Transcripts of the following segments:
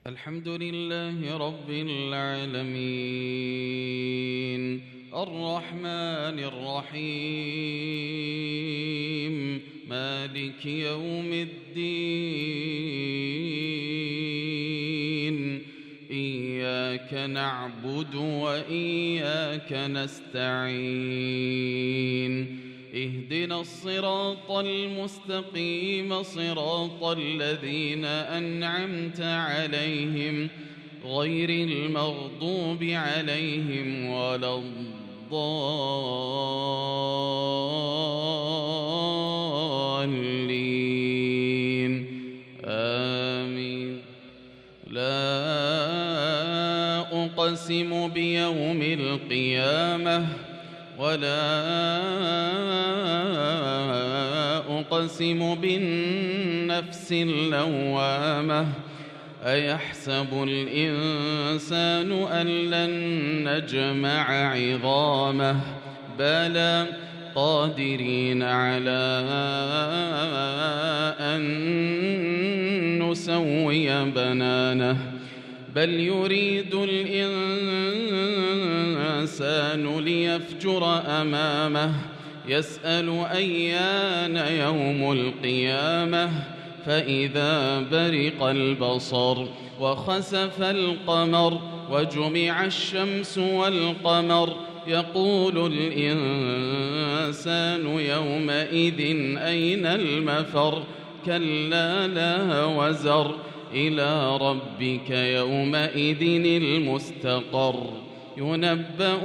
الحمد لله رب العالمين الرحمن الرحيم مالك يوم الدين إياك نعبد وإياك نستعين اهدنا الصراط المستقيم صراط الذين أنعمت عليهم غير المغضوب عليهم ولا الضالين آمين. لا أقسم بيوم القيامة ولا أقسم بالنفس اللوامة أيحسب الإنسان أن لن نجمع عظامه بلى قادرين على أن نسوي بنانه بل يريد الإنسان ليفجر أمامه يسأل أيان يوم القيامة فإذا برق البصر وخسف القمر وجمع الشمس والقمر يقول الإنسان يومئذ أين المفر كلا لا وزر إلى ربك يومئذ المستقر ينبأ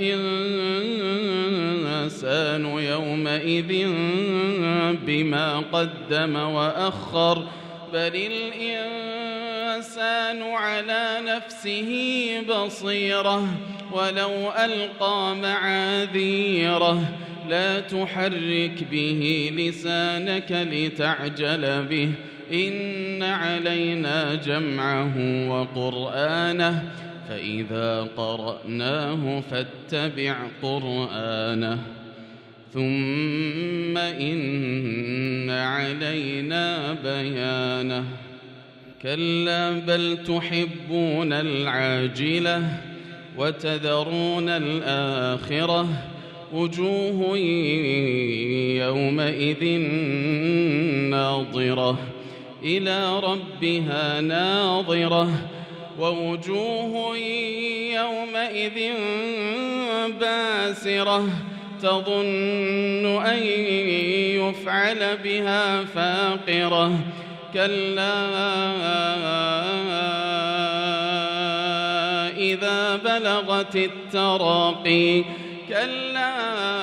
الإنسان يومئذ بما قدم وأخر بل الإنسان على نفسه بصيرة ولو ألقى معاذيره لا تحرك به لسانك لتعجل به إن علينا جمعه وقرآنه فإذا قرأناه فاتبع قرآنه ثم إن علينا بيانه كلا بل تحبون العاجلة وتذرون الآخرة وجوه يومئذ ناظرة إلى ربها ناظرة ووجوه يومئذ باسرة تظن أن يفعل بها فاقرة كلا إذا بلغت التراقي كلا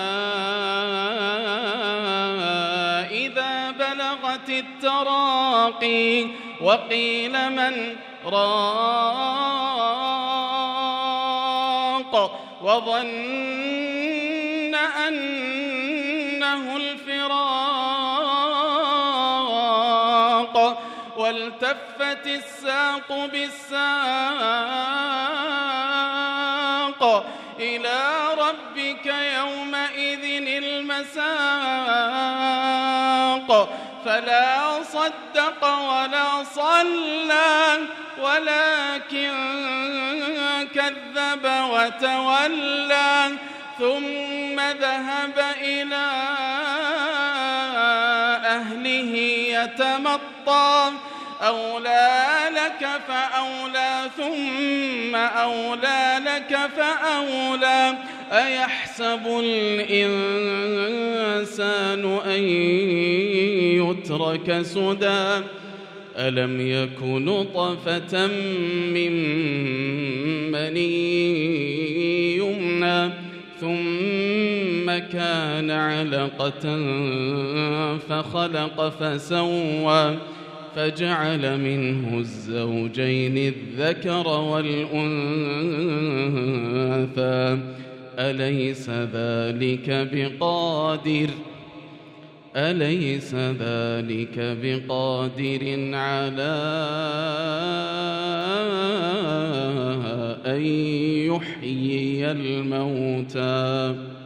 إذا بلغت التراقي وقيل من راق وظن أنه الفراق والتفت الساق بالساق إلى ربك يومئذ المساق فلا صدق ولا صلى ولكن كذب وتولى ثم ذهب إلى أهله يتمطى أولى لك فأولى ثم أولى لك فأولى أيحسب الإنسان أن يترك سدى ألم يك نطفة من مني يمنى ثم كان علقة فخلق فسوى فجعل منه الزوجين الذكر والأنثى أليس ذلك بقادر على أن يحيي الموتى